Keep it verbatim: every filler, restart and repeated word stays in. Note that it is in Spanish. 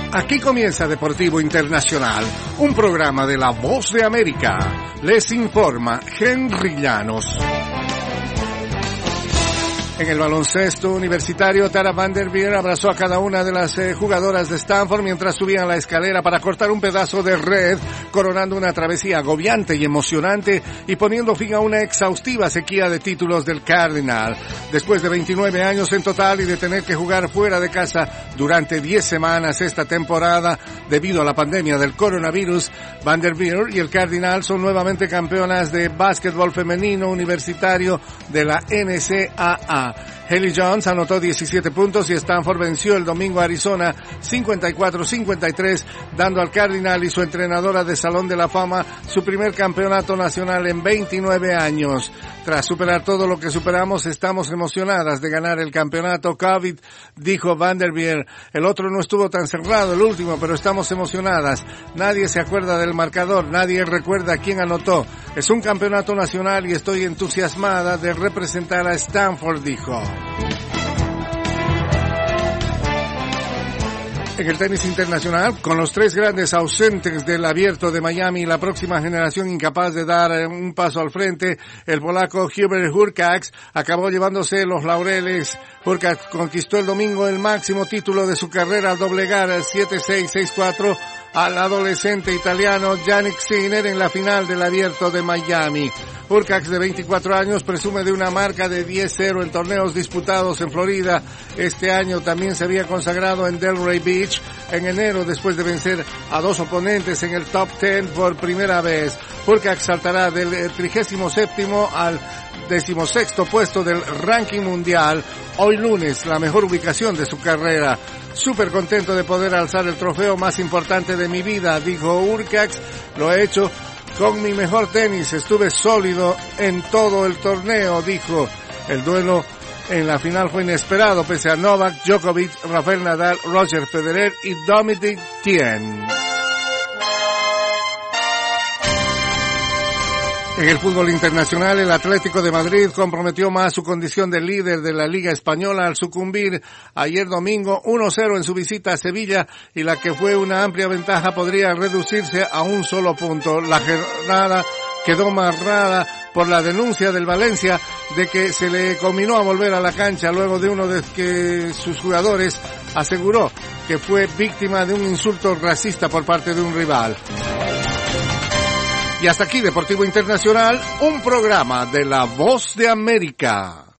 Aquí comienza Deportivo Internacional, un programa de La Voz de América. Les informa Henry Llanos. En el baloncesto universitario, Tara Vanderveer abrazó a cada una de las eh, jugadoras de Stanford mientras subían la escalera para cortar un pedazo de red, coronando una travesía agobiante y emocionante y poniendo fin a una exhaustiva sequía de títulos del Cardinal. Después de veintinueve años en total y de tener que jugar fuera de casa durante diez semanas esta temporada debido a la pandemia del coronavirus, Vanderveer y el Cardinal son nuevamente campeonas de básquetbol femenino universitario de la N C A A. Haley Jones anotó diecisiete puntos y Stanford venció el domingo a Arizona cincuenta y cuatro a cincuenta y tres, dando al Cardinal y su entrenadora de Salón de la Fama su primer campeonato nacional en veintinueve años. Tras superar todo lo que superamos, estamos emocionadas de ganar el campeonato COVID, dijo Vanderveer. El otro no estuvo tan cerrado, el último, pero estamos emocionadas. Nadie se acuerda del marcador, nadie recuerda quién anotó. Es un campeonato nacional y estoy entusiasmada de representar a Stanford, dijo. En el tenis internacional, con los tres grandes ausentes del Abierto de Miami y la próxima generación incapaz de dar un paso al frente, el polaco Hubert Hurkacz acabó llevándose los laureles. Hurkacz conquistó el domingo el máximo título de su carrera al doblegar siete seis, seis cuatro al adolescente italiano Jannik Sinner en la final del Abierto de Miami. Hurkacz, de veinticuatro años, presume de una marca de diez cero en torneos disputados en Florida. Este año también se había consagrado en Delray Beach en enero después de vencer a dos oponentes en el top diez por primera vez. Hurkacz saltará del trigésimo séptimo al decimosexto puesto del ranking mundial hoy lunes, la mejor ubicación de su carrera. Súper contento de poder alzar el trofeo más importante de mi vida, dijo Hurkacz. Lo he hecho con mi mejor tenis, estuve sólido en todo el torneo, dijo. El duelo en la final fue inesperado pese a Novak Djokovic, Rafael Nadal, Roger Federer y Dominic Thiem. En el fútbol internacional, el Atlético de Madrid comprometió más su condición de líder de la Liga Española al sucumbir ayer domingo uno cero en su visita a Sevilla, y la que fue una amplia ventaja podría reducirse a un solo punto. La jornada quedó marcada por la denuncia del Valencia de que se le conminó a volver a la cancha luego de uno de que sus jugadores aseguró que fue víctima de un insulto racista por parte de un rival. Y hasta aquí Deportivo Internacional, un programa de La Voz de América.